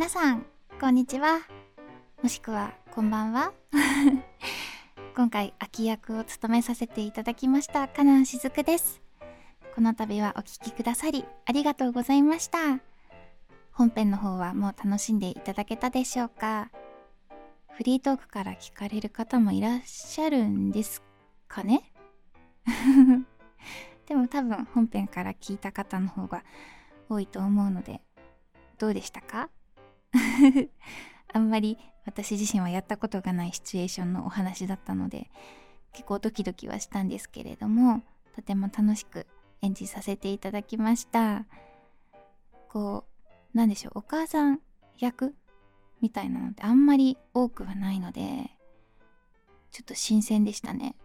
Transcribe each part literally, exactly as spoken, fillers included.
皆さんこんにちは、もしくはこんばんは今回秋役を務めさせていただきましたカナンしずくです。この度はお聞きくださりありがとうございました。本編の方はもう楽しんでいただけたでしょうか。フリートークから聞かれる方もいらっしゃるんですかねでも多分本編から聞いた方の方が多いと思うので、どうでしたかあんまり私自身はやったことがないシチュエーションのお話だったので、結構ドキドキはしたんですけれども、とても楽しく演じさせていただきました。こうなんでしょう、お母さん役みたいなのってあんまり多くはないので、ちょっと新鮮でしたね、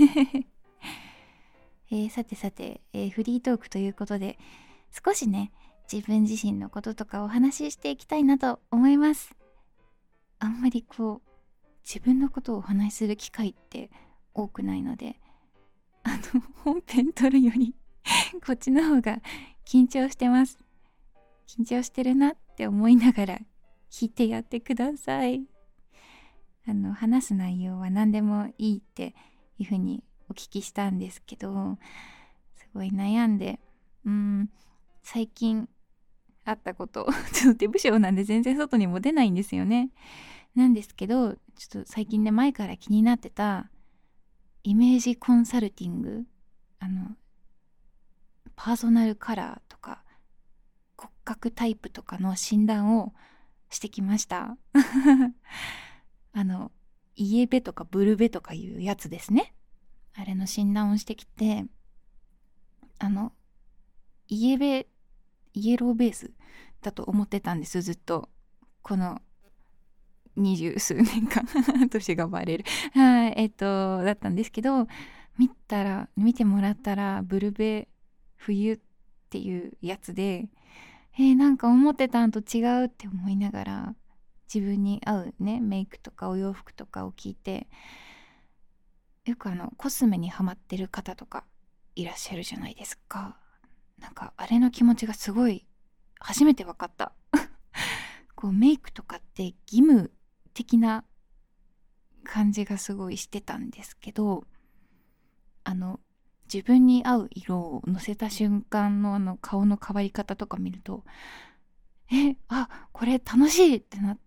えー、さてさて、えー、フリートークということで少しね自分自身のこととかお話ししていきたいなと思います。あんまりこう自分のことをお話しする機会って多くないので、あの本編撮るよりこっちの方が緊張してます。緊張してるなって思いながら聞いてやってください。あの話す内容は何でもいいっていう風にお聞きしたんですけど、すごい悩んで、うーん最近あったことちょっと手不詳なんで全然外にも出ないんですよね。なんですけど、ちょっと最近ね前から気になってたイメージコンサルティング、あのパーソナルカラーとか骨格タイプとかの診断をしてきましたあのイエベとかブルベとかいうやつですね。あれの診断をしてきて、あのイエベイエローベースだと思ってたんです、ずっと。この二十数年間年がバレるはいえっとだったんですけど、見たら見てもらったらブルベ冬っていうやつで、えー、なんか思ってたんと違うって思いながら、自分に合うねメイクとかお洋服とかを聞いて、よくあのコスメにハマってる方とかいらっしゃるじゃないですか。なんかあれの気持ちがすごい初めて分かったこうメイクとかって義務的な感じがすごいしてたんですけど、あの自分に合う色をのせた瞬間のあの顔の変わり方とか見ると、えあこれ楽しいってなって、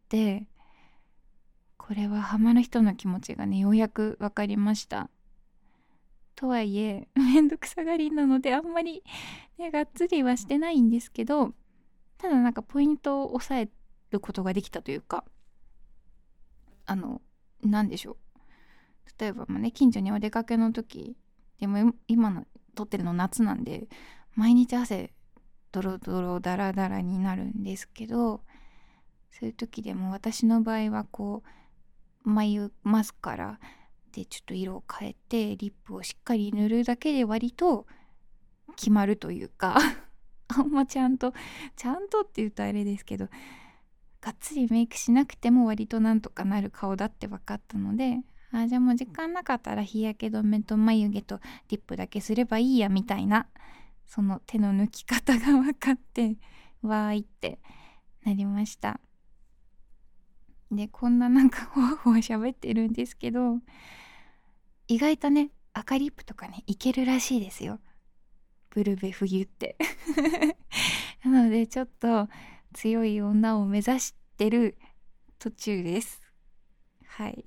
これはハマる人の気持ちがねようやく分かりました。とはいえめんどくさがりなのであんまり、ね、がっつりはしてないんですけど、ただなんかポイントを押さえることができたというか、あのなんでしょう、例えばまあね近所にお出かけの時でも、今の撮ってるの夏なんで毎日汗ドロドロダラダラになるんですけど、そういう時でも私の場合はこう眉マスカラでちょっと色を変えてリップをしっかり塗るだけで割と決まるというかあんまちゃんとちゃんとって言うとあれですけど、がっつりメイクしなくても割となんとかなる顔だって分かったので、あじゃあもう時間なかったら日焼け止めと眉毛とリップだけすればいいやみたいな、その手の抜き方が分かって、わーいってなりました。でこんななんかほわほわ喋ってるんですけど、意外とね赤リップとかねいけるらしいですよ、ブルベ冬ってなのでちょっと強い女を目指してる途中ですはい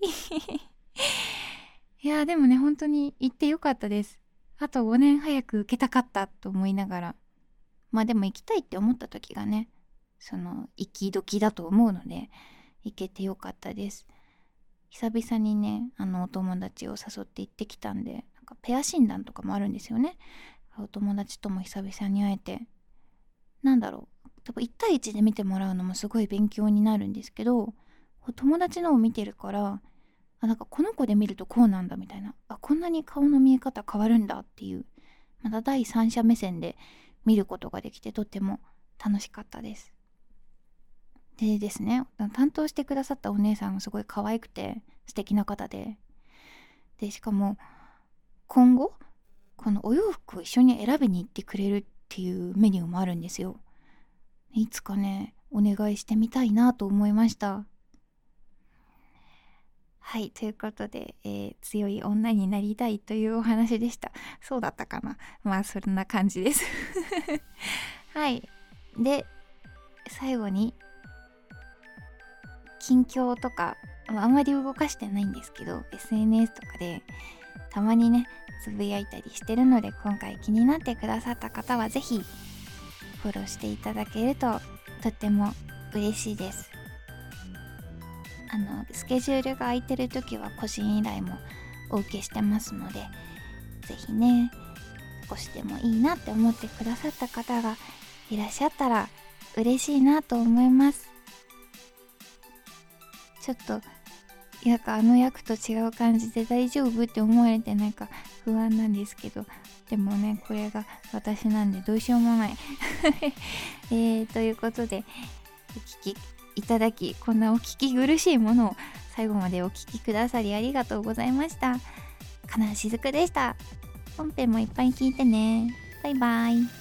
いやでもね本当に行ってよかったです。あとごねん早く受けたかったと思いながら、まあでも行きたいって思った時がねその行き時だと思うので行けてよかったです。久々にねあのお友達を誘って行ってきたんで、なんかペア診断とかもあるんですよね。お友達とも久々に会えて、なんだろう多分いち対いちで見てもらうのもすごい勉強になるんですけど、友達のを見てるから、あなんかこの子で見るとこうなんだみたいな、あこんなに顔の見え方変わるんだっていう、また第三者目線で見ることができてとっても楽しかったです。でですね、担当してくださったお姉さんがすごい可愛くて素敵な方で、でしかも今後このお洋服を一緒に選びに行ってくれるっていうメニューもあるんですよ。いつかねお願いしてみたいなと思いました。はい、ということで、えー強い女になりたいというお話でした。そうだったかな。まあそんな感じですはい。で、最後に近況とか、まああんまり動かしてないんですけど、 エスエヌエス とかでたまにねつぶやいたりしてるので、今回気になってくださった方はぜひフォローしていただけるととっても嬉しいです。あのスケジュールが空いてる時は個人依頼もお受けしてますので、ぜひね少しでもいいなって思ってくださった方がいらっしゃったら嬉しいなと思います。ちょっとなんかあの役と違う感じで大丈夫って思われてなんか不安なんですけど、でもねこれが私なんでどうしようもないえー、ということでお聞きいただき、こんなお聞き苦しいものを最後までお聞きくださりありがとうございました。かなしずくでした。本編もいっぱい聞いてね。バイバイ。